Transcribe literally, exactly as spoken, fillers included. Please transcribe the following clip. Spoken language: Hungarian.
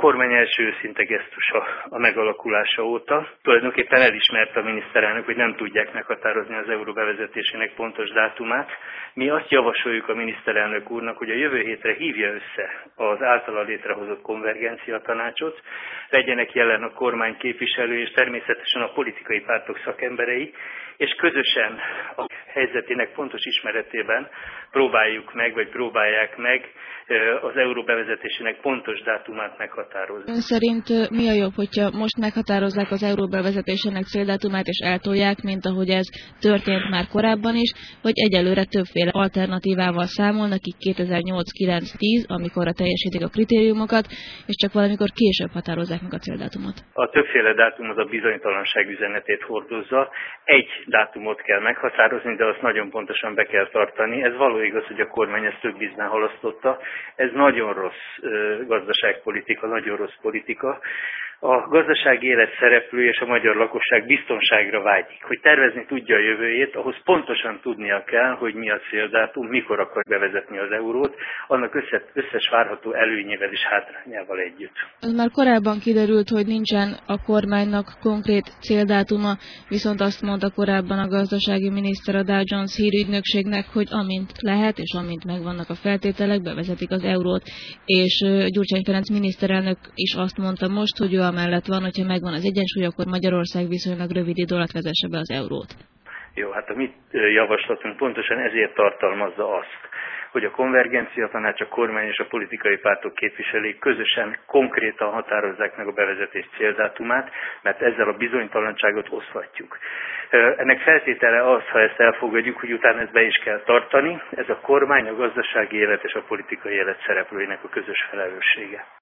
kormány első őszinte gesztusa a megalakulása óta. Tulajdonképpen elismerte a miniszterelnök, hogy nem tudják meghatározni az euró bevezetésének pontos dátumát. Mi azt javasoljuk a miniszterelnök úrnak, hogy a jövő hétre hívja össze az általa létrehozott konvergencia tanácsot, legyenek jelen a kormány képviselő és természetesen a politikai pártok szakemberei, és közösen a helyzetének pontos ismeretében próbáljuk meg, vagy próbálják meg az euró bevezetésének pontos dátumát meghatározni. Ön szerint mi a jobb, hogyha most meghatározzák az euró bevezetésének céldátumát és eltolják, mint ahogy ez történt már korábban is, vagy egyelőre többféle alternatívával számolnak, akik kétezer-nyolc kilenc tíz, amikor teljesítik a kritériumokat, és csak valamikor később határozzák meg a céldátumot? A többféle dátum az a bizonytalanság üzenetét hordozza. Egy dátumot kell meghatározni, de azt nagyon pontosan be kell tartani. Ez való igaz, hogy a kormány ezt több ízben halasztotta. Ez nagyon rossz gazdaságpolitika, nagyon rossz politika. A gazdasági élet szereplői és a magyar lakosság biztonságra vágyik. Hogy tervezni tudja a jövőjét, ahhoz pontosan tudnia kell, hogy mi a céldátum, mikor akar bevezetni az eurót, annak összes, összes várható előnyével és hátrányával együtt. Ez már korábban kiderült, hogy nincsen a kormánynak konkrét céldátuma, viszont azt mondta korábban a gazdasági miniszter a Dow Jones hírügynökségnek, hogy amint lehet és amint megvannak a feltételek, bevezetik az eurót. És Gyurcsány Ferenc miniszterelnök is azt mondta most, hogy ő mellett van, hogyha megvan az egyensúly, akkor Magyarország viszonylag rövid idő alatt vezesse be az eurót. Jó, hát a mi javaslatunk pontosan ezért tartalmazza azt, hogy a konvergencia tanács, a kormány és a politikai pártok képviselői közösen konkrétan határozzák meg a bevezetés céldátumát, mert ezzel a bizonytalanságot oszthatjuk. Ennek feltétele az, ha ezt elfogadjuk, hogy utána ezt be is kell tartani, ez a kormány, a gazdasági élet és a politikai élet szereplőinek a közös felelőssége.